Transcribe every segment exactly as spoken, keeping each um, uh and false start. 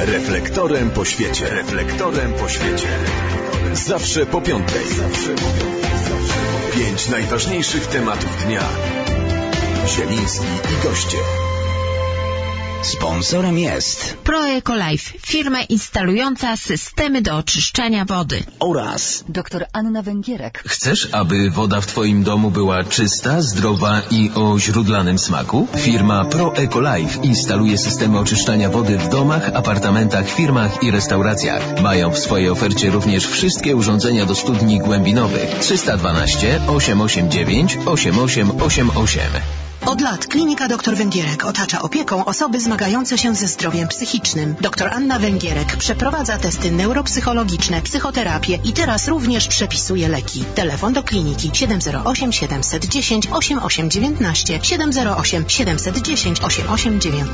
Reflektorem po świecie. Reflektorem po świecie. Zawsze po piątej. Zawsze po piątej. Pięć najważniejszych tematów dnia. Zieliński i goście. Sponsorem jest ProEcoLife, firma instalująca systemy do oczyszczania wody. oraz Doktor Anna Węgierek. Chcesz, aby woda w Twoim domu była czysta, zdrowa i o źródlanym smaku? Firma ProEcoLife instaluje systemy oczyszczania wody w domach, apartamentach, firmach i restauracjach. Mają w swojej ofercie również wszystkie urządzenia do studni głębinowych. trzysta dwanaście osiem osiem dziewięć osiem osiem osiem osiem. Od lat klinika dr Węgierek otacza opieką osoby zmagające się ze zdrowiem psychicznym. Dr Anna Węgierek przeprowadza testy neuropsychologiczne, psychoterapię i teraz również przepisuje leki. Telefon do kliniki siedem zero osiem siedem jeden zero osiem osiem dziewięć siedem zero osiem siedem jeden zero osiem osiem dziewięć.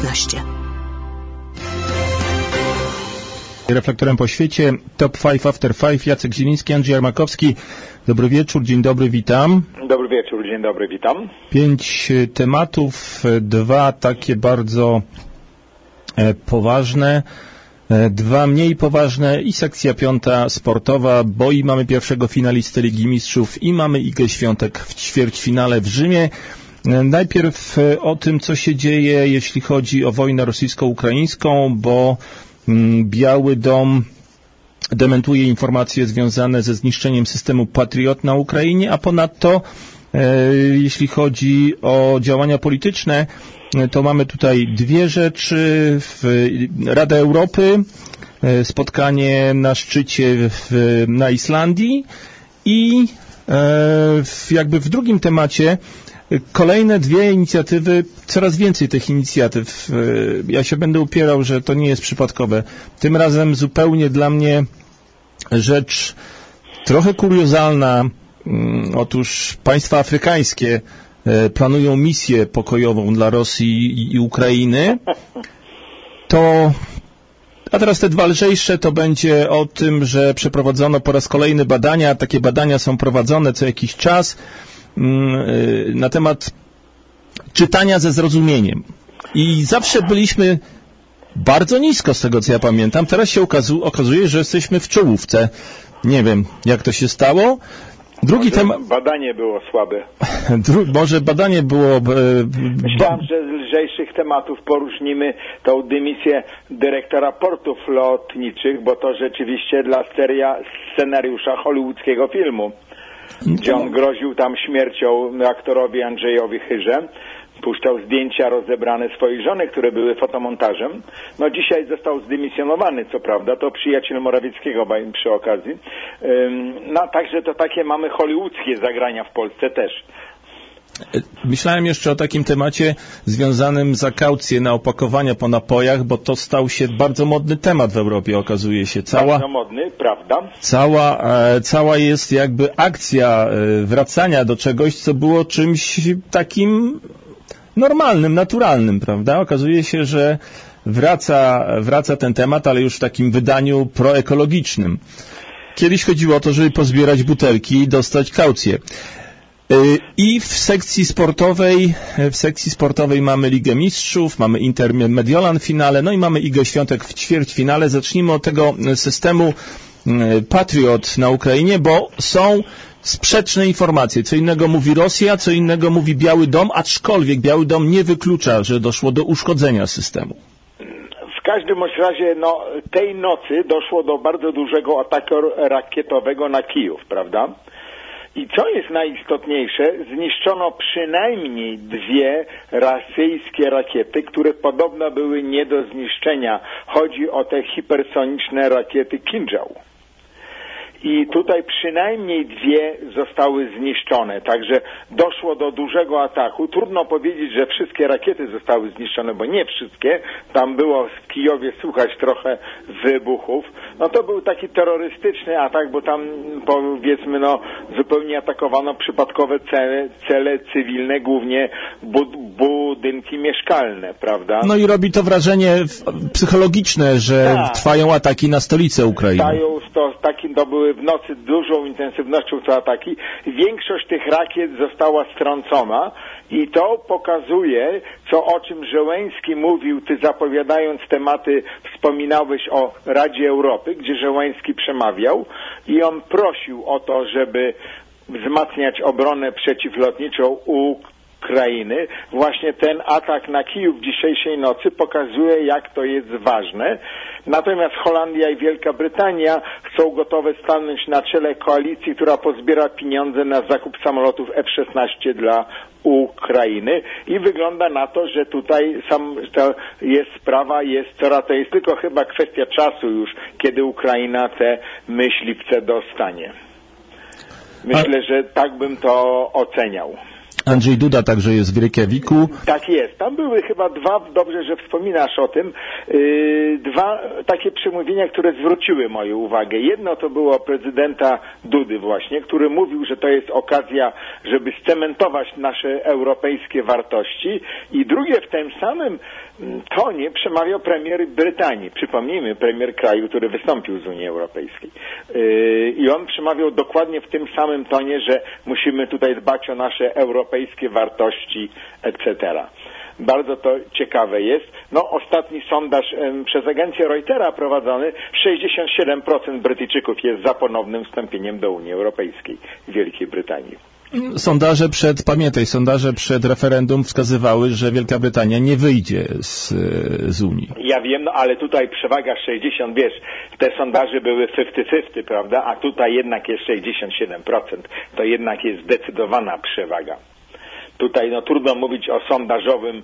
Reflektorem po świecie, Top pięć After pięć, Jacek Zieliński, Andrzej Armakowski. Dobry wieczór, dzień dobry, witam. Dobry wieczór, dzień dobry, witam. Pięć tematów, dwa takie bardzo e, poważne, e, dwa mniej poważne i sekcja piąta sportowa, bo i mamy pierwszego finalistę Ligi Mistrzów i mamy Igę Świątek w ćwierćfinale w Rzymie. E, najpierw e, o tym, co się dzieje, jeśli chodzi o wojnę rosyjsko-ukraińską, bo Biały Dom dementuje informacje związane ze zniszczeniem systemu Patriot na Ukrainie, a ponadto e, jeśli chodzi o działania polityczne, to mamy tutaj dwie rzeczy. W, Rada Europy, e, spotkanie na szczycie w, na Islandii i e, w, jakby w drugim temacie kolejne dwie inicjatywy, coraz więcej tych inicjatyw. Ja się będę upierał, że to nie jest przypadkowe. Tym razem zupełnie dla mnie rzecz trochę kuriozalna. Otóż państwa afrykańskie planują misję pokojową dla Rosji i Ukrainy. To, a teraz te dwa lżejsze to będzie o tym, że przeprowadzono po raz kolejny badania. Takie badania są prowadzone co jakiś czas na temat czytania ze zrozumieniem. I zawsze byliśmy bardzo nisko z tego, co ja pamiętam. Teraz się okazu- okazuje, że jesteśmy w czołówce. Nie wiem, jak to się stało. Drugi temat... Badanie było słabe. Dru- może badanie było... E, Myślałem, że z lżejszych tematów poróżnimy tą dymisję dyrektora portów lotniczych, bo to rzeczywiście dla seria scenariusza hollywoodzkiego filmu, gdzie on groził tam śmiercią aktorowi Andrzejowi Chyrze, puszczał zdjęcia rozebrane swojej żony, które były fotomontażem. No dzisiaj został zdymisjonowany, co prawda, to przyjaciel Morawieckiego przy okazji. No także to takie mamy hollywoodzkie zagrania w Polsce też. Myślałem jeszcze o takim temacie związanym z kaucję na opakowania po napojach, bo to stał się bardzo modny temat w Europie, okazuje się. Cała, bardzo modny, prawda? Cała, e, cała jest jakby akcja e, wracania do czegoś, co było czymś takim normalnym, naturalnym, prawda? Okazuje się, że wraca, wraca ten temat, ale już w takim wydaniu proekologicznym. Kiedyś chodziło o to, żeby pozbierać butelki i dostać kaucję. I w sekcji sportowej, w sekcji sportowej mamy Ligę Mistrzów, mamy Inter Mediolan w finale, no i mamy Igę Świątek w ćwierćfinale. Zacznijmy od tego systemu Patriot na Ukrainie, bo są sprzeczne informacje. Co innego mówi Rosja, co innego mówi Biały Dom, aczkolwiek Biały Dom nie wyklucza, że doszło do uszkodzenia systemu. W każdym razie, no, tej nocy doszło do bardzo dużego ataku rakietowego na Kijów, prawda? I co jest najistotniejsze, zniszczono przynajmniej dwie rosyjskie rakiety, które podobno były nie do zniszczenia. Chodzi o te hipersoniczne rakiety Kinżał. I tutaj przynajmniej dwie zostały zniszczone, także doszło do dużego ataku. Trudno powiedzieć, że wszystkie rakiety zostały zniszczone, bo nie wszystkie. Tam było w Kijowie słychać trochę wybuchów. No to był taki terrorystyczny atak, bo tam powiedzmy no zupełnie atakowano przypadkowe cele, cele cywilne, głównie bud- budynki mieszkalne, prawda? No i robi to wrażenie psychologiczne, że tak. Trwają ataki na stolicę Ukrainy. Trwają to, taki, to były w nocy dużą intensywnością te ataki. Większość tych rakiet została strącona I to pokazuje, co o czym Żeleński mówił, ty zapowiadając tematy, wspominałeś o Radzie Europy, gdzie Żeleński przemawiał i on prosił o to, żeby wzmacniać obronę przeciwlotniczą Ukrainy. Właśnie ten atak na Kijów dzisiejszej nocy pokazuje, jak to jest ważne. Natomiast Holandia i Wielka Brytania są gotowe stanąć na czele koalicji, która pozbiera pieniądze na zakup samolotów F szesnaście dla Ukrainy i wygląda na to, że tutaj sam to jest sprawa, jest coraz to jest tylko chyba kwestia czasu już, kiedy Ukraina te myśliwce dostanie. Myślę, że tak bym to oceniał. Andrzej Duda także jest w Reykjaviku. Tak jest. Tam były chyba dwa, dobrze, że wspominasz o tym, yy, dwa takie przemówienia, które zwróciły moją uwagę. Jedno to było prezydenta Dudy właśnie, który mówił, że to jest okazja, żeby scementować nasze europejskie wartości, i drugie w tym samym tonie przemawiał premier Brytanii. Przypomnijmy, premier kraju, który wystąpił z Unii Europejskiej. Yy, I on przemawiał dokładnie w tym samym tonie, że musimy tutaj dbać o nasze europejskie wartości, et cetera. Bardzo to ciekawe jest. No, ostatni sondaż em, przez agencję Reutera prowadzony, sześćdziesiąt siedem procent Brytyjczyków jest za ponownym wstąpieniem do Unii Europejskiej w Wielkiej Brytanii. Sondaże przed, pamiętaj, sondaże przed referendum wskazywały, że Wielka Brytania nie wyjdzie z, z Unii. Ja wiem, no ale tutaj przewaga sześćdziesiąt, wiesz, te sondaże były pięćdziesiąt pięćdziesiąt, prawda, a tutaj jednak jest sześćdziesiąt siedem procent. To jednak jest zdecydowana przewaga. Tutaj no trudno mówić o sondażowym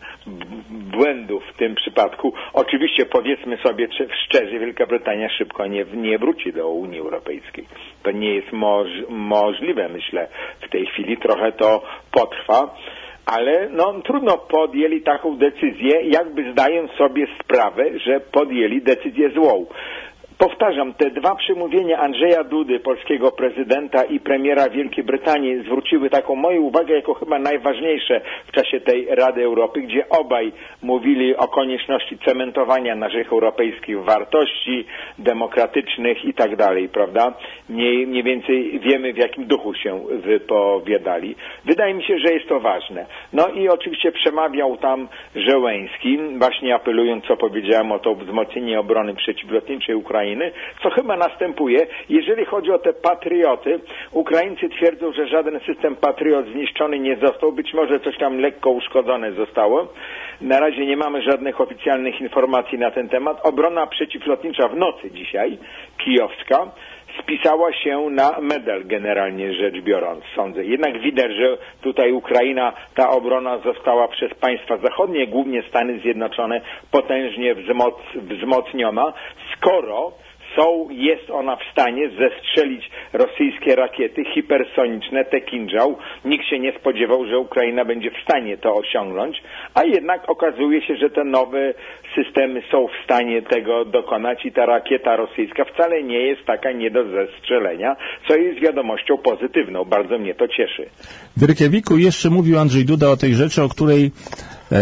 błędu w tym przypadku. Oczywiście powiedzmy sobie szczerze, Wielka Brytania szybko nie, nie wróci do Unii Europejskiej. To nie jest moż, możliwe, myślę, w tej chwili. Trochę to potrwa, ale no trudno podjęli taką decyzję, jakby zdając sobie sprawę, że podjęli decyzję złą. Powtarzam, te dwa przemówienia Andrzeja Dudy, polskiego prezydenta, i premiera Wielkiej Brytanii zwróciły taką moją uwagę jako chyba najważniejsze w czasie tej Rady Europy, gdzie obaj mówili o konieczności cementowania naszych europejskich wartości demokratycznych i tak dalej, prawda? Mniej, mniej więcej wiemy, w jakim duchu się wypowiadali. Wydaje mi się, że jest to ważne. No i oczywiście przemawiał tam Żeleński, właśnie apelując, co powiedziałem, o to wzmocnienie obrony przeciwlotniczej Ukrainy, co chyba następuje. Jeżeli chodzi o te patrioty, Ukraińcy twierdzą, że żaden system Patriot zniszczony nie został, być może coś tam lekko uszkodzone zostało. Na razie nie mamy żadnych oficjalnych informacji na ten temat. Obrona przeciwlotnicza w nocy dzisiaj, kijowska, spisała się na medal, generalnie rzecz biorąc, sądzę. Jednak widać, że tutaj Ukraina, ta obrona została przez państwa zachodnie, głównie Stany Zjednoczone, potężnie wzmoc, wzmocniona, skoro są, jest ona w stanie zestrzelić rosyjskie rakiety hipersoniczne, te Kinżał. Nikt się nie spodziewał, że Ukraina będzie w stanie to osiągnąć, a jednak okazuje się, że te nowe systemy są w stanie tego dokonać i ta rakieta rosyjska wcale nie jest taka nie do zestrzelenia, co jest wiadomością pozytywną. Bardzo mnie to cieszy. W Reykjaviku jeszcze mówił Andrzej Duda o tej rzeczy, o której e,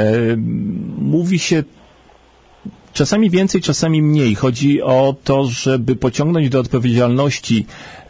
mówi się czasami więcej, czasami mniej. Chodzi o to, żeby pociągnąć do odpowiedzialności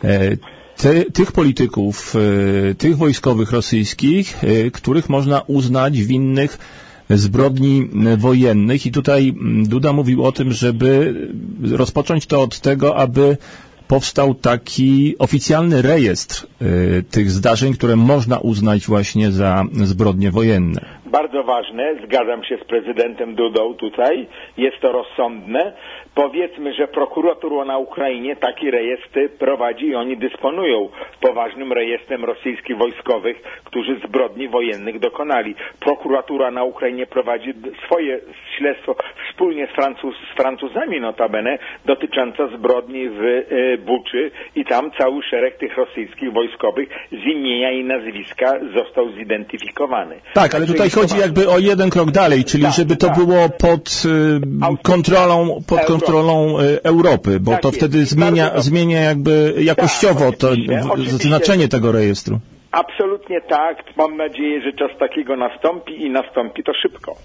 te, tych polityków, tych wojskowych rosyjskich, których można uznać winnych zbrodni wojennych. I tutaj Duda mówił o tym, żeby rozpocząć to od tego, aby powstał taki oficjalny rejestr y, tych zdarzeń, które można uznać właśnie za zbrodnie wojenne. Bardzo ważne, zgadzam się z prezydentem Dudą tutaj, jest to rozsądne. Powiedzmy, że prokuratura na Ukrainie taki rejestr prowadzi i oni dysponują poważnym rejestrem rosyjskich wojskowych, którzy zbrodni wojennych dokonali. Prokuratura na Ukrainie prowadzi swoje śledztwo wspólnie z, Francuz, z Francuzami notabene dotyczące zbrodni w y, Buczy i tam cały szereg tych rosyjskich wojskowych z imienia i nazwiska został zidentyfikowany. Tak, ale tutaj chodzi jakby o jeden krok dalej, czyli tak, żeby to tak. było pod y, kontrolą, pod kontrolą y, Europy, bo tak to wtedy jest. zmienia, zmienia jakby jakościowo tak, to oczywiście, znaczenie tego rejestru. Absolutnie tak. Mam nadzieję, że czas takiego nastąpi i nastąpi to szybko.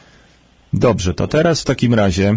Dobrze, to teraz w takim razie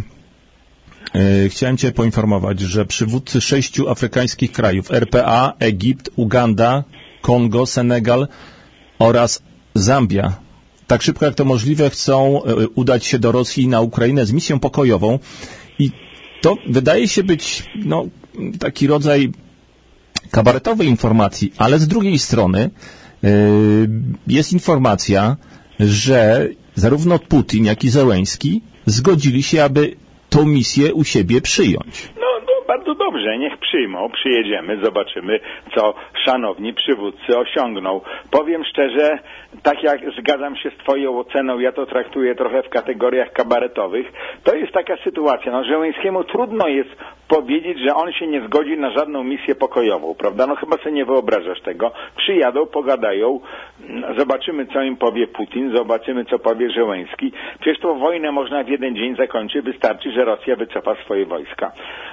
yy, chciałem Cię poinformować, że przywódcy sześciu afrykańskich krajów R P A, Egipt, Uganda, Kongo, Senegal oraz Zambia tak szybko jak to możliwe chcą udać się do Rosji i na Ukrainę z misją pokojową i to wydaje się być no, taki rodzaj kabaretowej informacji, ale z drugiej strony yy, jest informacja, że zarówno Putin, jak i Zełenski zgodzili się, aby tą misję u siebie przyjąć. No, no bardzo dobrze, niech przyjmą, przyjedziemy, zobaczymy, co szanowni przywódcy osiągną. Powiem szczerze, tak jak zgadzam się z twoją oceną, ja to traktuję trochę w kategoriach kabaretowych, to jest taka sytuacja, no Zełenskiemu trudno jest powiedzieć, że on się nie zgodzi na żadną misję pokojową, prawda? No chyba sobie nie wyobrażasz tego. Przyjadą, pogadają, zobaczymy, co im powie Putin, zobaczymy, co powie Zełenski. Przecież tą wojnę można w jeden dzień zakończyć, wystarczy, że Rosja wycofa swoje wojska.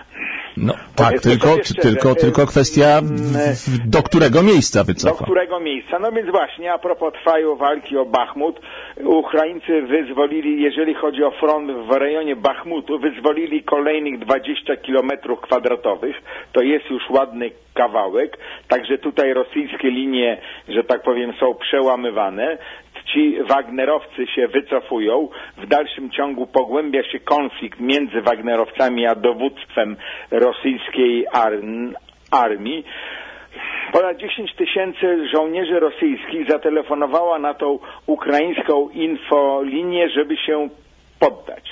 No tak, tylko, tylko, tylko kwestia w, do którego miejsca wycofa. Do którego miejsca. No więc właśnie, a propos trwają walki o Bachmut, Ukraińcy wyzwolili, jeżeli chodzi o front w rejonie Bachmutu, wyzwolili kolejnych dwadzieścia kilometrów kwadratowych. To jest już ładny kawałek, także tutaj rosyjskie linie, że tak powiem, są przełamywane. Ci Wagnerowcy się wycofują. W dalszym ciągu pogłębia się konflikt między Wagnerowcami a dowództwem rosyjskiej ar- armii. Ponad dziesięć tysięcy żołnierzy rosyjskich zatelefonowała na tą ukraińską infolinię, żeby się poddać.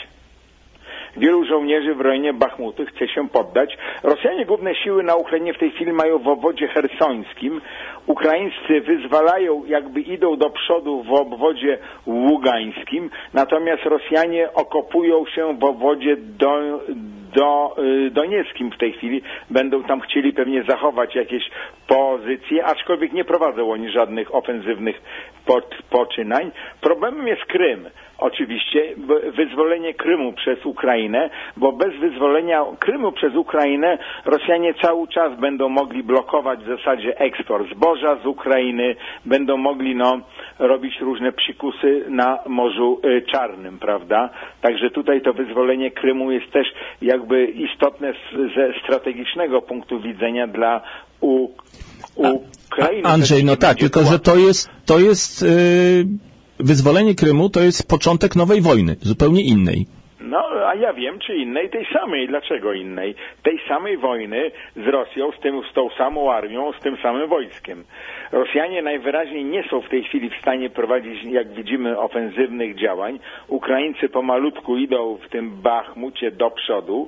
Wielu żołnierzy w rejonie Bachmutu chce się poddać. Rosjanie główne siły na Ukrainie w tej chwili mają w obwodzie hersońskim. Ukraińscy wyzwalają, jakby idą do przodu w obwodzie ługańskim, natomiast Rosjanie okopują się w obwodzie do, do, y, donieckim w tej chwili. Będą tam chcieli pewnie zachować jakieś pozycje, aczkolwiek nie prowadzą oni żadnych ofensywnych poczynań. Problemem jest Krym. Oczywiście wyzwolenie Krymu przez Ukrainę, bo bez wyzwolenia Krymu przez Ukrainę Rosjanie cały czas będą mogli blokować w zasadzie eksport zboża z Ukrainy, będą mogli no, robić różne psikusy na Morzu Czarnym, prawda? Także tutaj to wyzwolenie Krymu jest też jakby istotne z, ze strategicznego punktu widzenia dla U, Ukrainy. Andrzej, no tak, tylko że to jest, to jest yy... wyzwolenie Krymu to jest początek nowej wojny, zupełnie innej. No, a ja wiem, czy innej, tej samej. Dlaczego innej? Tej samej wojny z Rosją, z, tym, z tą samą armią, z tym samym wojskiem. Rosjanie najwyraźniej nie są w tej chwili w stanie prowadzić, jak widzimy, ofensywnych działań. Ukraińcy pomalutku idą w tym Bachmucie do przodu.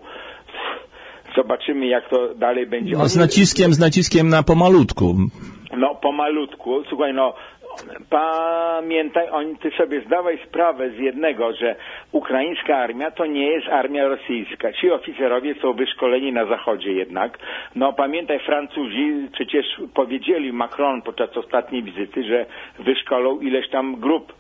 Zobaczymy, jak to dalej będzie. No, z naciskiem, z naciskiem na pomalutku. No, pomalutku. Słuchaj, no, pamiętaj, oni, ty sobie zdawaj sprawę z jednego, że ukraińska armia to nie jest armia rosyjska. Ci oficerowie są wyszkoleni na zachodzie jednak. No pamiętaj, Francuzi przecież powiedzieli Macron podczas ostatniej wizyty, że wyszkolą ileś tam grup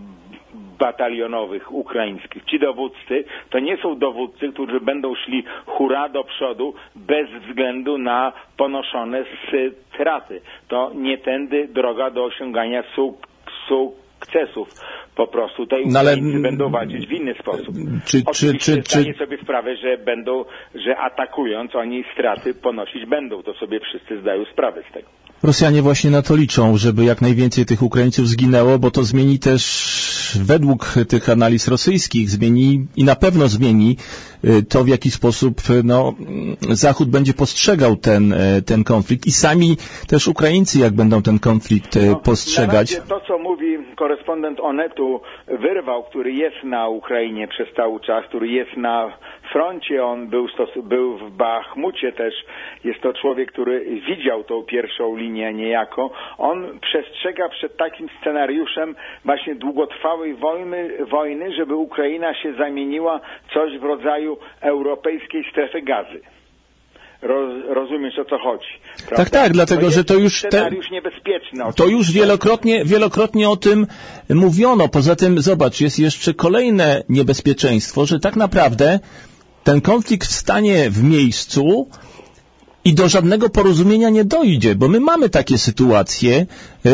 batalionowych ukraińskich. Ci dowódcy to nie są dowódcy, którzy będą szli hura do przodu bez względu na ponoszone straty. To nie tędy droga do osiągania suk sukcesów. Po prostu tutaj Ukraińcy no, będą walczyć w inny sposób. Czy, Oczywiście czy, czy, zdaję sobie sprawę, że będą, że atakując oni straty ponosić będą. To sobie wszyscy zdają sprawę z tego. Rosjanie właśnie na to liczą, żeby jak najwięcej tych Ukraińców zginęło, bo to zmieni też, według tych analiz rosyjskich, zmieni i na pewno zmieni to, w jaki sposób no, Zachód będzie postrzegał ten, ten konflikt i sami też Ukraińcy, jak będą ten konflikt no, postrzegać. Na razie to, co mówi korespondent Onetu Wyrwał, który jest na Ukrainie przez cały czas, który jest na froncie, on był, był w Bachmucie też, jest to człowiek, który widział tą pierwszą linię niejako, on przestrzega przed takim scenariuszem właśnie długotrwałej wojny, wojny, żeby Ukraina się zamieniła w coś w rodzaju europejskiej strefy gazy. Roz, rozumiesz, o co chodzi. Prawda? Tak, tak, dlatego, to że to już... scenariusz te, niebezpieczny. To już wielokrotnie, wielokrotnie o tym mówiono. Poza tym, zobacz, jest jeszcze kolejne niebezpieczeństwo, że tak naprawdę ten konflikt stanie w miejscu i do żadnego porozumienia nie dojdzie, bo my mamy takie sytuacje, yy,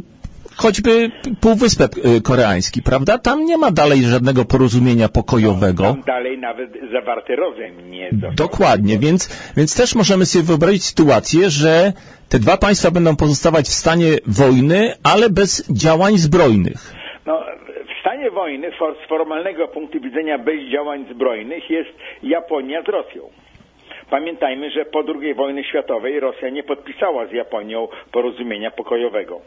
choćby Półwysep Koreański, prawda? Tam nie ma dalej żadnego porozumienia pokojowego. No, tam dalej nawet zawarty rozejm nie został. Dokładnie, więc, więc też możemy sobie wyobrazić sytuację, że te dwa państwa będą pozostawać w stanie wojny, ale bez działań zbrojnych. No, razie wojny z formalnego punktu widzenia bez działań zbrojnych jest Japonia z Rosją. Pamiętajmy, że po drugiej wojnie światowej Rosja nie podpisała z Japonią porozumienia pokojowego.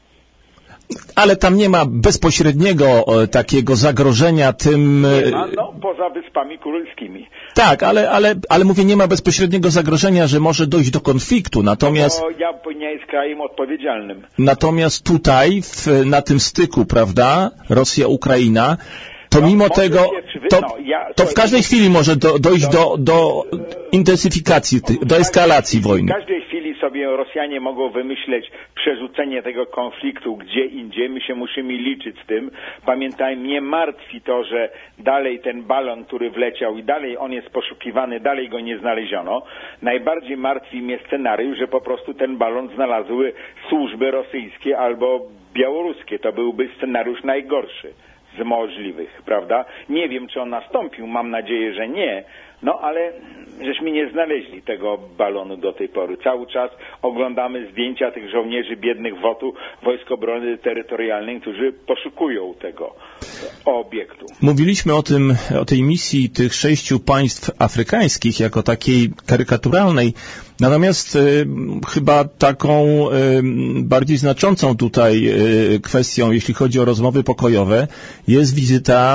Ale tam nie ma bezpośredniego e, takiego zagrożenia tym... Nie ma, no, poza Wyspami Kurylskimi. Tak, ale, ale, ale mówię, nie ma bezpośredniego zagrożenia, że może dojść do konfliktu, natomiast... No, Japonia jest krajem odpowiedzialnym. Natomiast tutaj, w, na tym styku, prawda, Rosja-Ukraina, to no, mimo tego, to, no, ja, to w każdej chwili może do, dojść do, do intensyfikacji, do eskalacji wojny. W każdej chwili sobie Rosjanie mogą wymyśleć przerzucenie tego konfliktu gdzie indziej. My się musimy liczyć z tym. Pamiętajmy, mnie martwi to, że dalej ten balon, który wleciał i dalej on jest poszukiwany, dalej go nie znaleziono. Najbardziej martwi mnie scenariusz, że po prostu ten balon znalazły służby rosyjskie albo białoruskie. To byłby scenariusz najgorszy z możliwych, prawda? Nie wiem, czy on nastąpił, mam nadzieję, że nie, no ale żeśmy nie znaleźli tego balonu do tej pory. Cały czas oglądamy zdjęcia tych żołnierzy biednych W O T-u, Wojsk Obrony Terytorialnej, którzy poszukują tego obiektu. Mówiliśmy o tym, o tej misji tych sześciu państw afrykańskich jako takiej karykaturalnej, natomiast y, chyba taką y, bardziej znaczącą tutaj y, kwestią, jeśli chodzi o rozmowy pokojowe, jest wizyta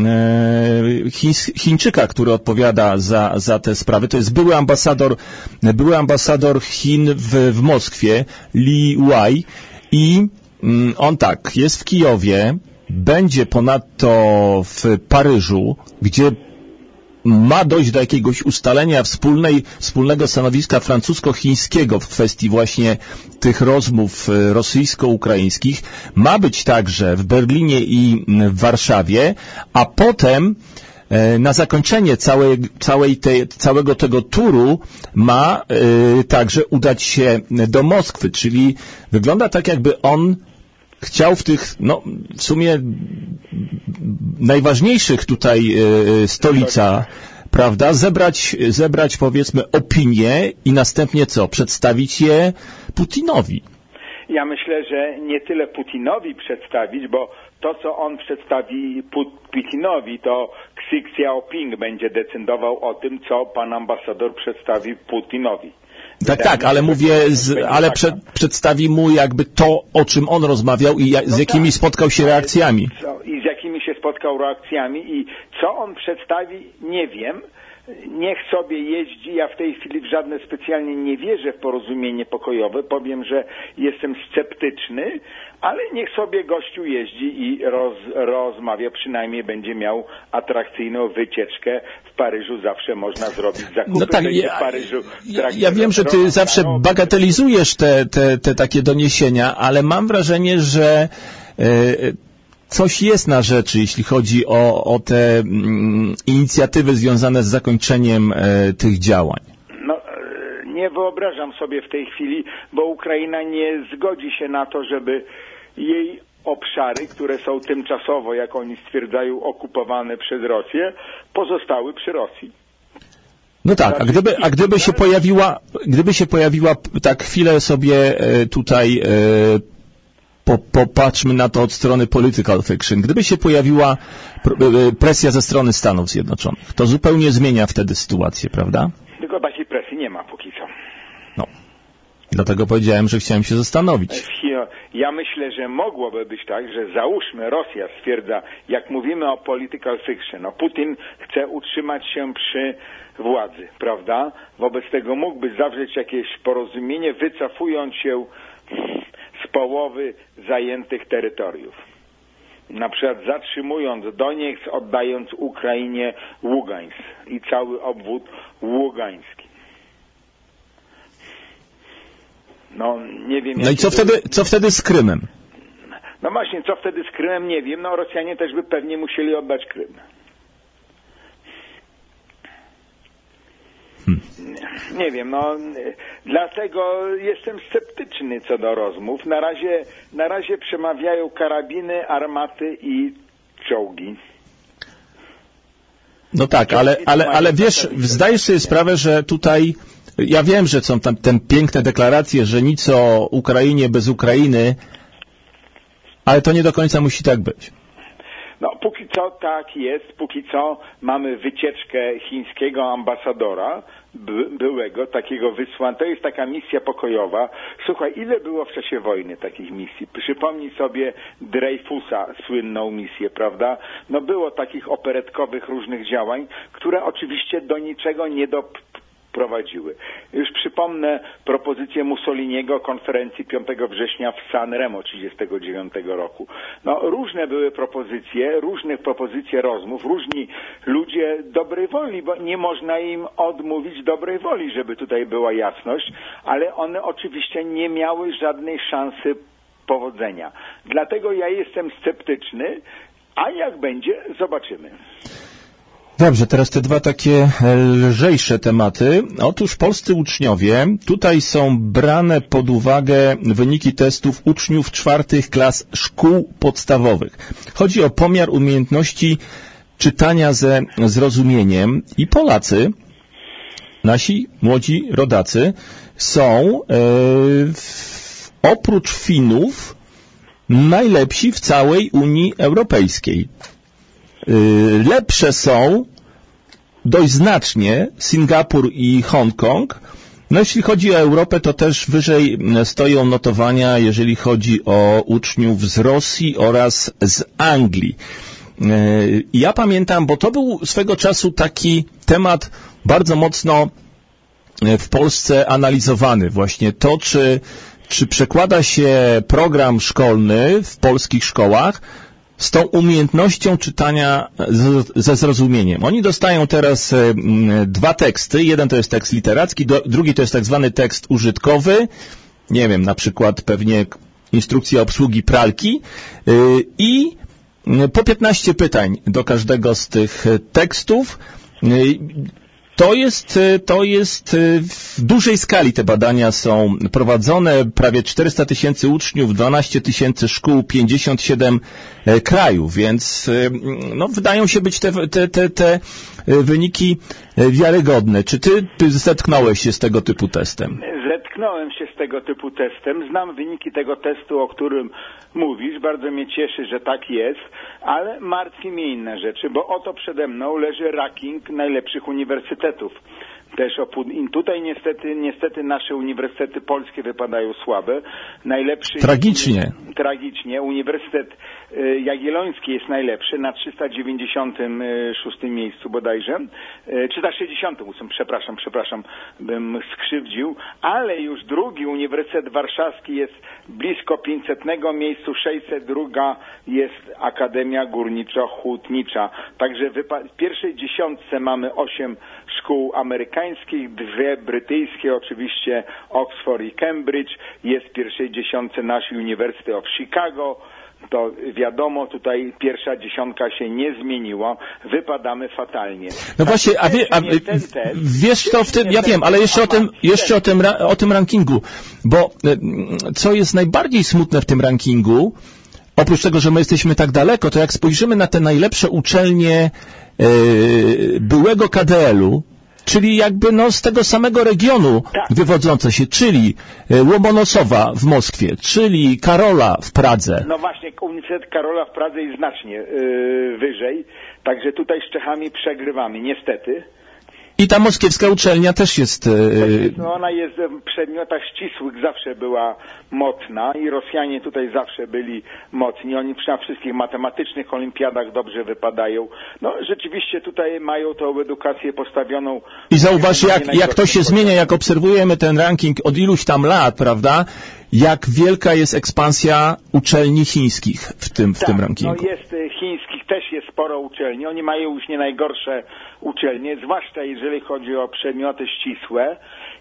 Chińczyka, który odpowiada za, za te sprawy. To jest były ambasador, były ambasador Chin w, w Moskwie, Li Wei, i on tak, jest w Kijowie, będzie ponadto w Paryżu, gdzie ma dojść do jakiegoś ustalenia wspólnej, wspólnego stanowiska francusko-chińskiego w kwestii właśnie tych rozmów rosyjsko-ukraińskich. Ma być także w Berlinie i w Warszawie, a potem na zakończenie całej, całej tej, całego tego turu ma y, także udać się do Moskwy, czyli wygląda tak, jakby on chciał w tych, no w sumie najważniejszych tutaj y, stolica, prawda, zebrać, zebrać powiedzmy opinie i następnie co? Przedstawić je Putinowi. Ja myślę, że nie tyle Putinowi przedstawić, bo to, co on przedstawi Putinowi, to Xi Jinping będzie decydował o tym, co pan ambasador przedstawi Putinowi. Tak, Wydaje tak, ale mówię, z, ale prze, przedstawi mu jakby to, o czym on rozmawiał i ja, z jakimi no tak, spotkał się reakcjami. Co, I z jakimi się spotkał reakcjami i co on przedstawi, nie wiem. Niech sobie jeździ. Ja w tej chwili w żadne specjalnie nie wierzę w porozumienie pokojowe. Powiem, że jestem sceptyczny, ale niech sobie gościu jeździ i roz, rozmawia. Przynajmniej będzie miał atrakcyjną wycieczkę. W Paryżu zawsze można zrobić zakupy. No tak, ja, w Paryżu ja, ja wiem, że ty zawsze bagatelizujesz te, te, te takie doniesienia, ale mam wrażenie, że yy, coś jest na rzeczy, jeśli chodzi o, o te mm, inicjatywy związane z zakończeniem e, tych działań. No, e, nie wyobrażam sobie w tej chwili, bo Ukraina nie zgodzi się na to, żeby jej obszary, które są tymczasowo, jak oni stwierdzają, okupowane przez Rosję, pozostały przy Rosji. No tak, a gdyby, a gdyby się pojawiła, gdyby się pojawiła, tak chwilę sobie e, tutaj e, popatrzmy na to od strony political fiction. Gdyby się pojawiła presja ze strony Stanów Zjednoczonych, to zupełnie zmienia wtedy sytuację, prawda? Tylko takiej presji nie ma póki co. No. Dlatego powiedziałem, że chciałem się zastanowić. Ja myślę, że mogłoby być tak, że załóżmy Rosja stwierdza, jak mówimy o political fiction, no Putin chce utrzymać się przy władzy, prawda? Wobec tego mógłby zawrzeć jakieś porozumienie, wycofując się z połowy zajętych terytoriów. Na przykład zatrzymując Donieck, oddając Ukrainie Ługańsk i cały obwód ługański. No nie wiem. No i co wtedy, co wtedy z Krymem? No właśnie, co wtedy z Krymem, nie wiem. No Rosjanie też by pewnie musieli oddać Krym. Hmm. Nie, nie wiem, no dlatego jestem sceptyczny co do rozmów. Na razie, na razie przemawiają karabiny, armaty i czołgi. No tak, ale, ale, ale wiesz, zdajesz sobie sprawę, że tutaj, ja wiem, że są tam te piękne deklaracje, że nic o Ukrainie bez Ukrainy, ale to nie do końca musi tak być. No póki co tak jest, póki co mamy wycieczkę chińskiego ambasadora, by, byłego takiego wysłan. To jest taka misja pokojowa. Słuchaj, ile było w czasie wojny takich misji? Przypomnij sobie Dreyfusa, słynną misję, prawda? No było takich operetkowych różnych działań, które oczywiście do niczego nie doprowadziły. Już przypomnę propozycję Mussoliniego konferencji piątego września w San Remo trzydziestego dziewiątego roku. No różne były propozycje, różne propozycje rozmów, różni ludzie dobrej woli, bo nie można im odmówić dobrej woli, żeby tutaj była jasność, ale one oczywiście nie miały żadnej szansy powodzenia. Dlatego ja jestem sceptyczny, a jak będzie, zobaczymy. Dobrze, teraz te dwa takie lżejsze tematy. Otóż polscy uczniowie, tutaj są brane pod uwagę wyniki testów uczniów czwartych klas szkół podstawowych. Chodzi o pomiar umiejętności czytania ze zrozumieniem i Polacy, nasi młodzi rodacy, są e, w, oprócz Finów najlepsi w całej Unii Europejskiej. Lepsze są dość znacznie Singapur i Hongkong. No jeśli chodzi o Europę, to też wyżej stoją notowania, jeżeli chodzi o uczniów z Rosji oraz z Anglii. Ja pamiętam, bo to był swego czasu taki temat bardzo mocno w Polsce analizowany. Właśnie to, czy, czy przekłada się program szkolny w polskich szkołach z tą umiejętnością czytania ze zrozumieniem. Oni dostają teraz dwa teksty. Jeden to jest tekst literacki, drugi to jest tak zwany tekst użytkowy. Nie wiem, na przykład pewnie instrukcja obsługi pralki. I po piętnaście pytań do każdego z tych tekstów. To jest, to jest w dużej skali te badania są prowadzone, prawie czterysta tysięcy uczniów, dwanaście tysięcy szkół, pięćdziesiąt siedem krajów, więc no, wydają się być te, te, te, te wyniki wiarygodne. Czy ty, ty zetknąłeś się z tego typu testem? Zetknąłem się z tego typu testem, znam wyniki tego testu, o którym mówisz, bardzo mnie cieszy, że tak jest, ale martwi mnie inne rzeczy, bo oto przede mną leży ranking najlepszych uniwersytetów. Też opó- tutaj niestety, niestety nasze uniwersytety polskie wypadają słabe. Najlepszy Tragicznie. Uni- tragicznie. Uniwersytet y, Jagielloński jest najlepszy na trzysta dziewięćdziesiątym szóstym miejscu bodajże. Y, trzysta sześćdziesiątym ósmym, przepraszam, przepraszam, bym skrzywdził. Ale już drugi Uniwersytet Warszawski jest blisko pięćsetnego miejscu, sześćset druga jest Akademia Górniczo-Hutnicza. Także wypa- w pierwszej dziesiątce mamy osiem szkół amerykańskich, dwie brytyjskie, oczywiście Oxford i Cambridge. Jest w pierwszej dziesiątce nasz University of Chicago. To wiadomo, tutaj pierwsza dziesiątka się nie zmieniła. Wypadamy fatalnie. No właśnie, a, wie, a wiesz co w tym, ja wiem, ale jeszcze o tym, jeszcze o tym, o tym rankingu, bo co jest najbardziej smutne w tym rankingu, oprócz tego, że my jesteśmy tak daleko, to jak spojrzymy na te najlepsze uczelnie yy, byłego K D L-u, czyli jakby no z tego samego regionu tak. wywodzące się, czyli Łomonosowa w Moskwie, czyli Karola w Pradze. No właśnie, Uniwersytet Karola w Pradze jest znacznie yy, wyżej, także tutaj z Czechami przegrywamy, niestety. I ta moskiewska uczelnia też jest... Yy... No ona jest w przedmiotach ścisłych, zawsze była mocna i Rosjanie tutaj zawsze byli mocni. Oni na wszystkich matematycznych olimpiadach dobrze wypadają. No rzeczywiście tutaj mają tą edukację postawioną... I zauważ, jak, jak to się zmienia, jak obserwujemy ten ranking od iluś tam lat, prawda? Jak wielka jest ekspansja uczelni chińskich w tym, w tak, tym rankingu. No jest chińskich, też jest sporo uczelni. Oni mają już nie najgorsze uczelnie, zwłaszcza jeżeli chodzi o przedmioty ścisłe.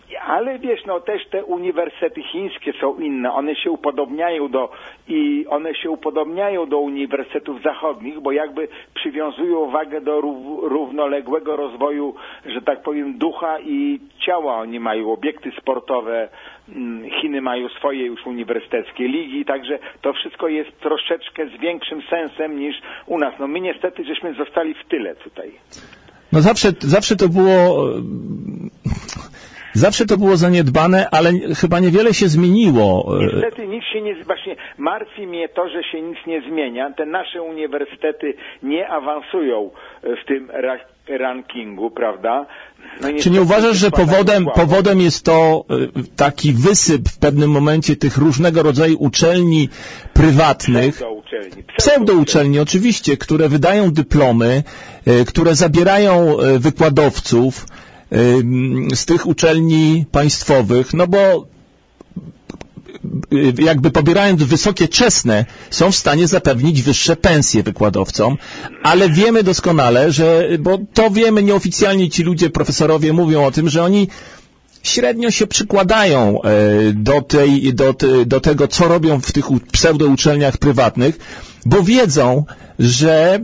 Ale wiesz, no też te uniwersytety chińskie są inne. One się upodobniają do i one się upodobniają do uniwersytetów zachodnich, bo jakby przywiązują wagę do równoległego rozwoju, że tak powiem, ducha i ciała. Oni mają obiekty sportowe, Chiny mają swoje już uniwersyteckie ligi, także to wszystko jest troszeczkę z większym sensem niż u nas. No my niestety żeśmy zostali w tyle tutaj. No zawsze, zawsze to było... Zawsze to było zaniedbane, ale chyba niewiele się zmieniło. Niestety nic nic się nie, właśnie martwi mnie to, że się nic nie zmienia. Te nasze uniwersytety nie awansują w tym ra rankingu, prawda? No Czy nie uważasz, że powodem, powodem jest to taki wysyp w pewnym momencie tych różnego rodzaju uczelni prywatnych, pseudouczelni, pseudouczelni oczywiście, które wydają dyplomy, które zabierają wykładowców z tych uczelni państwowych, no bo jakby pobierając wysokie czesne, są w stanie zapewnić wyższe pensje wykładowcom, ale wiemy doskonale, że, bo to wiemy nieoficjalnie, ci ludzie, profesorowie mówią o tym, że oni średnio się przykładają do, tej, do, te, do tego, co robią w tych pseudouczelniach prywatnych, bo wiedzą, że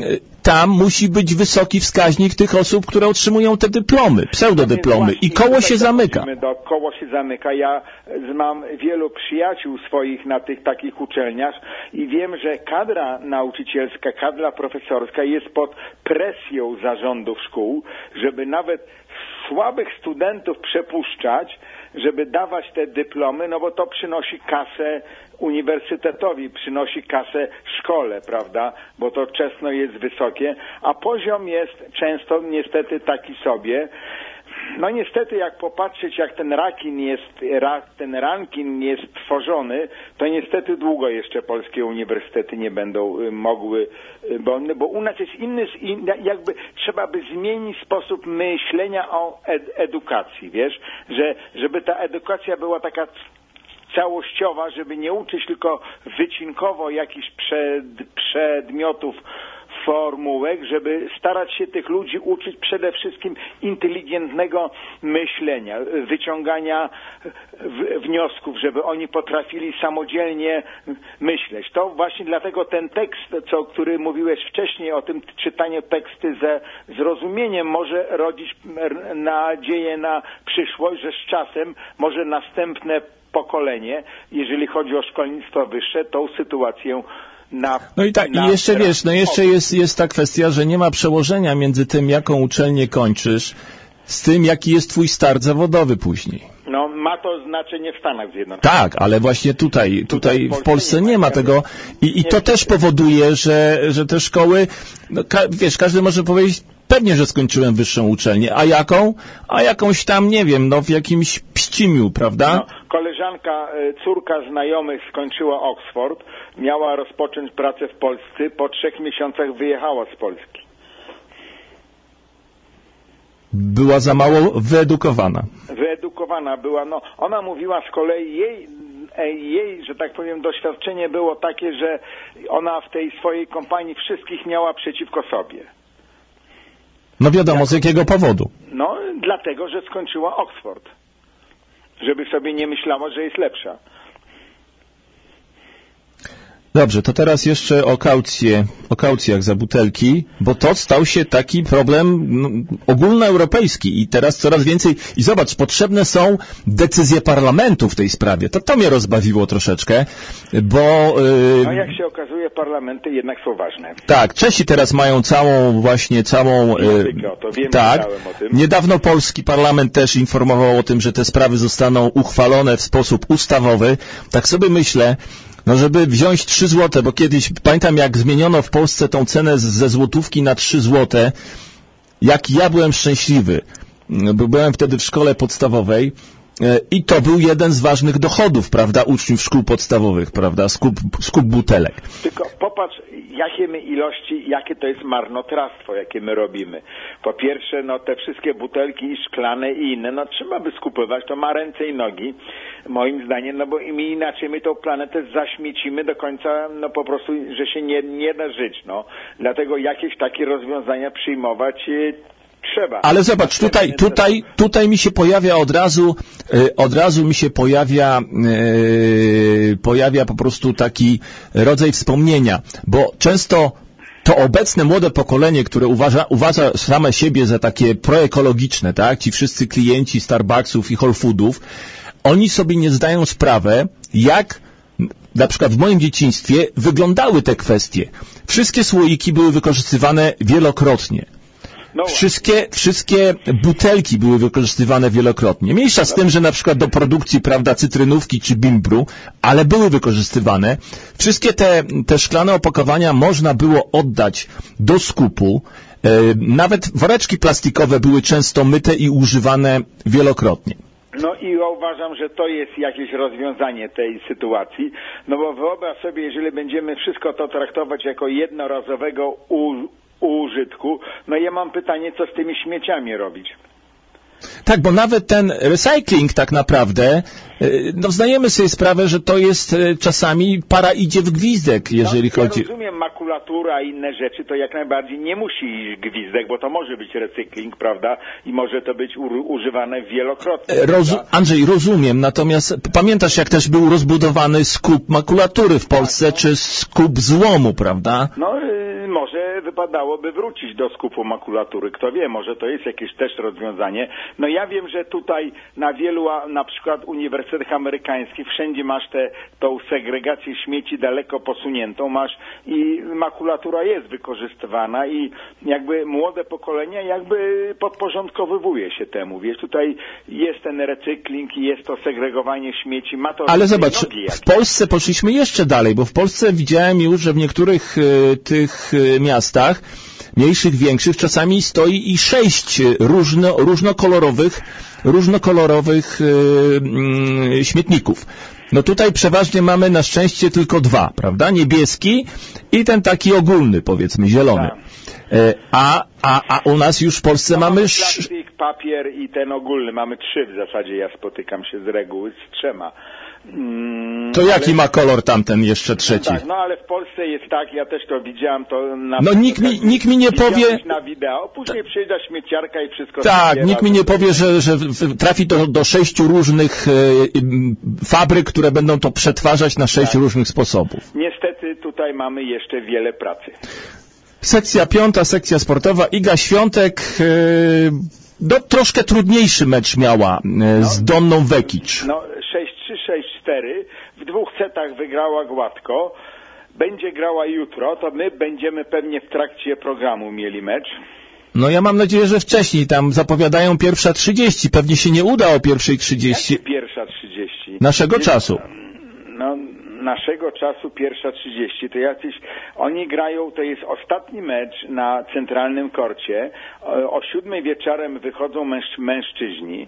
tam musi być wysoki wskaźnik tych osób, które otrzymują te dyplomy, pseudodyplomy i koło się zamyka. Do, koło się zamyka. Ja mam wielu przyjaciół swoich na tych takich uczelniach i wiem, że kadra nauczycielska, kadra profesorska jest pod presją zarządów szkół, żeby nawet słabych studentów przepuszczać, żeby dawać te dyplomy, no bo to przynosi kasę uniwersytetowi, przynosi kasę szkole, prawda, bo to czesno jest wysokie, a poziom jest często niestety taki sobie. No niestety, jak popatrzeć, jak ten ranking jest, ten ranking jest tworzony, to niestety długo jeszcze polskie uniwersytety nie będą mogły, bo, bo u nas jest inny, jakby trzeba by zmienić sposób myślenia o ed edukacji, wiesz, że żeby ta edukacja była taka całościowa, żeby nie uczyć tylko wycinkowo jakichś przed, przedmiotów, formułek, żeby starać się tych ludzi uczyć przede wszystkim inteligentnego myślenia, wyciągania wniosków, żeby oni potrafili samodzielnie myśleć. To właśnie dlatego ten tekst, co, który mówiłeś wcześniej o tym czytaniu teksty ze zrozumieniem, może rodzić nadzieję na przyszłość, że z czasem może następne pokolenie, jeżeli chodzi o szkolnictwo wyższe, tą sytuację Na, no i tak, i jeszcze wiesz, no jeszcze jest, jest ta kwestia, że nie ma przełożenia między tym, jaką uczelnię kończysz, z tym, jaki jest twój start zawodowy później. No, ma to znaczenie w Stanach Zjednoczonych. Tak, ale właśnie tutaj, tutaj w Polsce nie ma tego i, i to też powoduje, że, że te szkoły, no, ka, wiesz, każdy może powiedzieć, pewnie, że skończyłem wyższą uczelnię, a jaką? A jakąś tam, nie wiem, no w jakimś Pścimiu, prawda? No, koleżanka, córka znajomych skończyła Oxford, miała rozpocząć pracę w Polsce, po trzech miesiącach wyjechała z Polski. Była za mało wyedukowana. Wyedukowana była, no ona mówiła z kolei, jej, jej, że tak powiem, doświadczenie było takie, że ona w tej swojej kompanii wszystkich miała przeciwko sobie. No wiadomo, Jak, z jakiego powodu? No, dlatego, że skończyła Oxford. Żeby sobie nie myślała, że jest lepsza. Dobrze, to teraz jeszcze o kaucję, o kaucjach za butelki, bo to stał się taki problem no, ogólnoeuropejski i teraz coraz więcej, i zobacz, potrzebne są decyzje parlamentu w tej sprawie. To to mnie rozbawiło troszeczkę, bo... Yy, no jak się okazuje, parlamenty jednak są ważne. Tak, Czesi teraz mają całą, właśnie całą... Yy, to wiem, tak, o tym. Niedawno polski parlament też informował o tym, że te sprawy zostaną uchwalone w sposób ustawowy. Tak sobie myślę, no żeby wziąć trzy złote, bo kiedyś, pamiętam jak zmieniono w Polsce tą cenę ze złotówki na trzy złote, jak ja byłem szczęśliwy, bo byłem wtedy w szkole podstawowej i to był jeden z ważnych dochodów, prawda, uczniów szkół podstawowych, prawda, skup, skup butelek. Tylko popatrz, jakie my ilości, jakie to jest marnotrawstwo, jakie my robimy. Po pierwsze, no te wszystkie butelki szklane i inne, no trzeba by skupywać, to ma ręce i nogi, moim zdaniem, no bo mi inaczej my tą planetę zaśmiecimy do końca, no po prostu, że się nie, nie da żyć, no. Dlatego jakieś takie rozwiązania przyjmować trzeba. Ale zobacz, tutaj, tutaj, tutaj mi się pojawia od razu, od razu mi się pojawia, yy, pojawia po prostu taki rodzaj wspomnienia, bo często to obecne młode pokolenie, które uważa, uważa same siebie za takie proekologiczne, tak, ci wszyscy klienci Starbucksów i Whole Foodów, oni sobie nie zdają sprawy, jak na przykład w moim dzieciństwie wyglądały te kwestie. Wszystkie słoiki były wykorzystywane wielokrotnie. No wszystkie, wszystkie butelki były wykorzystywane wielokrotnie. Mniejsza z tym, że na przykład do produkcji, prawda, cytrynówki czy bimbru, ale były wykorzystywane. Wszystkie te, te szklane opakowania można było oddać do skupu. E, nawet woreczki plastikowe były często myte i używane wielokrotnie. No i ja uważam, że to jest jakieś rozwiązanie tej sytuacji, no bo wyobraź sobie, jeżeli będziemy wszystko to traktować jako jednorazowego u, użytku, no ja mam pytanie, co z tymi śmieciami robić? Tak, bo nawet ten recycling tak naprawdę, no zdajemy sobie sprawę, że to jest czasami para idzie w gwizdek, jeżeli no, chodzi... Ja rozumiem, makulatura i inne rzeczy, to jak najbardziej nie musi iść gwizdek, bo to może być recykling, prawda, i może to być u, używane wielokrotnie. Rozu Andrzej, rozumiem, natomiast pamiętasz, jak też był rozbudowany skup makulatury w Polsce, tak, no. czy skup złomu, prawda? No, y, może wypadałoby wrócić do skupu makulatury, kto wie, może to jest jakieś też rozwiązanie. No ja wiem, że tutaj na wielu, na przykład uniwersytetach amerykańskich, wszędzie masz tę tą segregację śmieci daleko posuniętą, masz i makulatura jest wykorzystywana i jakby młode pokolenia jakby podporządkowywuje się temu, wiesz, tutaj jest ten recykling i jest to segregowanie śmieci, ma to... Ale zobacz, w Polsce poszliśmy jeszcze dalej, bo w Polsce widziałem już, że w niektórych y, tych y, miastach mniejszych, większych, czasami stoi i sześć różno, różnokolorowych, różnokolorowych yy, yy, śmietników. No tutaj przeważnie mamy na szczęście tylko dwa, prawda? Niebieski i ten taki ogólny, powiedzmy, zielony. Yy, a, a, a u nas już w Polsce no, mamy... mamy plastik, papier i ten ogólny. Mamy trzy w zasadzie, ja spotykam się z reguły z trzema. To ale... jaki ma kolor tamten jeszcze trzeci? No tak, no ale w Polsce jest tak, ja też to widziałem, to na... No nikt mi, nikt mi nie powie... na wideo, później przyjeżdża śmieciarka i wszystko... Tak, nikt mi nie powie, że, że trafi to do sześciu różnych e, fabryk, które będą to przetwarzać na sześć tak. różnych sposobów. Niestety tutaj mamy jeszcze wiele pracy. Sekcja piąta, sekcja sportowa. Iga Świątek... E, no, troszkę trudniejszy mecz miała e, z Donną Vekic. No, sześć trzy, sześć cztery. W dwóch setach wygrała gładko. Będzie grała jutro, to my będziemy pewnie w trakcie programu mieli mecz. No ja mam nadzieję, że wcześniej. Tam zapowiadają pierwsza trzydzieści. Pewnie się nie uda o pierwszej trzydzieści. Jakie pierwsza trzydzieści? Naszego Jest, czasu. No, naszego czasu pierwsza trzydzieści. To jacyś... Oni grają, to jest ostatni mecz na centralnym korcie. O, o siódmej wieczorem wychodzą męż, mężczyźni.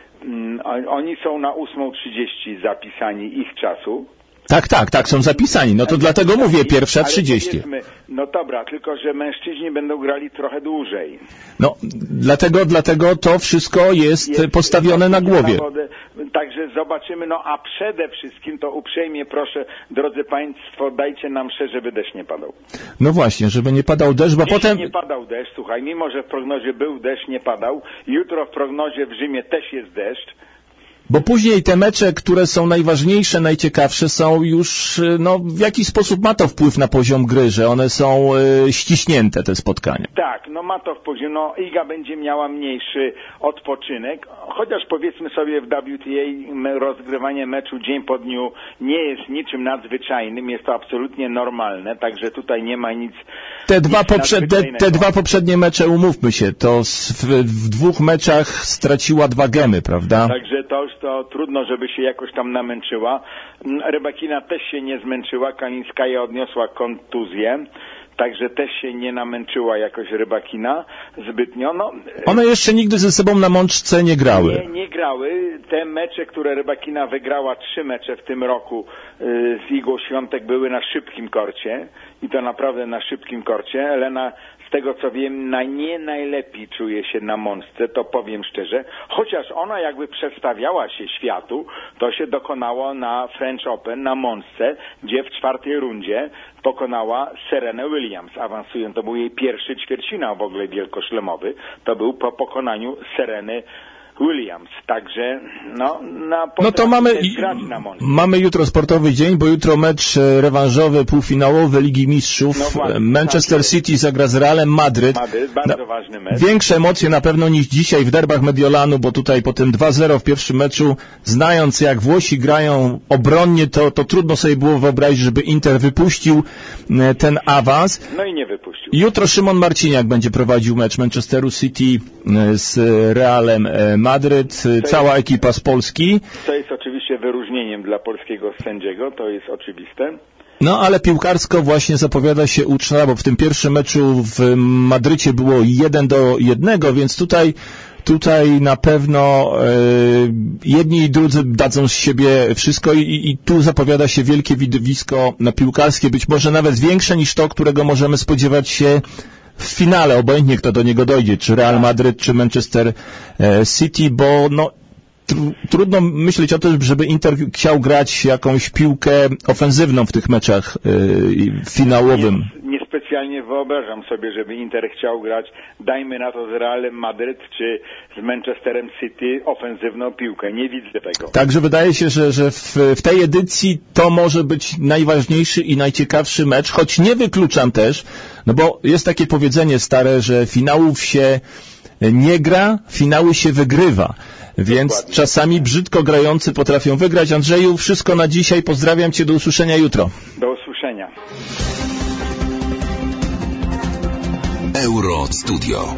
Oni są na ósmą trzydzieści zapisani ich czasu. Tak, tak, tak, są zapisani. No to dlatego mówię pierwsza trzydzieści. No dobra, tylko że mężczyźni będą grali trochę dłużej. No, dlatego, dlatego to wszystko jest, jest postawione na głowie. Także zobaczymy, no a przede wszystkim to uprzejmie proszę, drodzy Państwo, dajcie nam mszę, żeby deszcz nie padał. No właśnie, żeby nie padał deszcz, bo Dziś potem... nie padał deszcz, słuchaj, mimo że w prognozie był deszcz, nie padał. Jutro w prognozie w Rzymie też jest deszcz. Bo później te mecze, które są najważniejsze, najciekawsze, są już, no w jaki sposób ma to wpływ na poziom gry, że one są y, ściśnięte, te spotkania. Tak, no ma to wpływ. No Iga będzie miała mniejszy odpoczynek, chociaż powiedzmy sobie w W T A rozgrywanie meczu dzień po dniu nie jest niczym nadzwyczajnym, jest to absolutnie normalne, także tutaj nie ma nic Te dwa, poprze te, te dwa poprzednie mecze, umówmy się, to w, w dwóch meczach straciła dwa gemy, prawda? Także to już to trudno, żeby się jakoś tam namęczyła. Rybakina też się nie zmęczyła, Kalińskaja odniosła kontuzję, także też się nie namęczyła jakoś Rybakina zbytnio. No, one jeszcze nigdy ze sobą na mączce nie grały. Nie, nie grały. Te mecze, które Rybakina wygrała, trzy mecze w tym roku z Igą Świątek były na szybkim korcie i to naprawdę na szybkim korcie. Elena, z tego co wiem, na nie najlepiej czuje się na mączce, to powiem szczerze. Chociaż ona jakby przedstawiała się światu, to się dokonało na French Open na mączce, gdzie w czwartej rundzie pokonała Serenę Williams, awansując. To był jej pierwszy ćwierćfinał w ogóle wielkoszlemowy. To był po pokonaniu Sereny Williams. Także no, na no to mamy, grać na Moncie. mamy jutro sportowy dzień, bo jutro mecz rewanżowy, półfinałowy Ligi Mistrzów. No właśnie, Manchester tak City zagra z Realem Madryt. Madryt, bardzo no, ważny mecz. Większe emocje na pewno niż dzisiaj w derbach Mediolanu, bo tutaj po tym dwa zero w pierwszym meczu, znając jak Włosi grają obronnie, to, to trudno sobie było wyobrazić, żeby Inter wypuścił ten awans. No i nie wypuścił. Jutro Szymon Marciniak będzie prowadził mecz Manchesteru City z Realem Madryt, cała ekipa z Polski. To jest oczywiście wyróżnieniem dla polskiego sędziego, to jest oczywiste. No ale piłkarsko właśnie zapowiada się uczna, bo w tym pierwszym meczu w Madrycie było jeden do jednego, więc tutaj Tutaj na pewno e, jedni i drudzy dadzą z siebie wszystko i, i tu zapowiada się wielkie widowisko na piłkarskie, być może nawet większe niż to, którego możemy spodziewać się w finale, obojętnie kto do niego dojdzie, czy Real Madryt, czy Manchester City, bo no tr- trudno myśleć o tym, żeby Inter chciał grać jakąś piłkę ofensywną w tych meczach e, finałowym. Nie, niespecjalnie wyobrażam sobie, żeby Inter chciał grać, dajmy na to z Realem Madryt, czy z Manchesterem City ofensywną piłkę. Nie widzę tego. Także wydaje się, że, że w, w tej edycji to może być najważniejszy i najciekawszy mecz, choć nie wykluczam też, no bo jest takie powiedzenie stare, że finałów się nie gra, finały się wygrywa. Więc Dokładnie. Czasami brzydko grający potrafią wygrać. Andrzeju, wszystko na dzisiaj. Pozdrawiam Cię. Do usłyszenia jutro. Do usłyszenia. Euro Studio.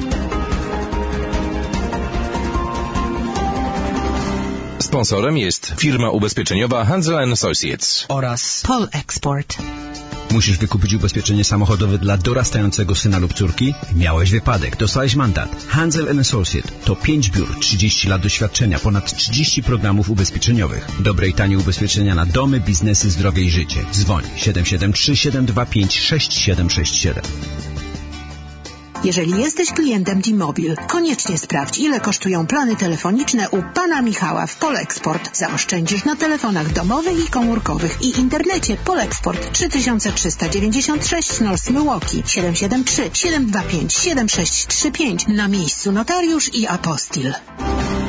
Sponsorem jest firma ubezpieczeniowa Hansel and Associates oraz Pol Export. Musisz wykupić ubezpieczenie samochodowe dla dorastającego syna lub córki? Miałeś wypadek, dostałeś mandat. Hansel and Associates to pięć biur, trzydzieści lat doświadczenia, ponad trzydzieści programów ubezpieczeniowych. Dobre i tanie ubezpieczenia na domy, biznesy, zdrowie i życie. Dzwoń siedem siedem trzy, siedem dwa pięć, sześć siedem sześć siedem. Jeżeli jesteś klientem T-Mobile, koniecznie sprawdź, ile kosztują plany telefoniczne u pana Michała w Polexport. Zaoszczędzisz na telefonach domowych i komórkowych i internecie. Polexport trzy tysiące trzysta dziewięćdziesiąt sześć North Milwaukee siedem siedem trzy, siedem dwa pięć, siedem sześć trzy pięć. Na miejscu notariusz i apostil.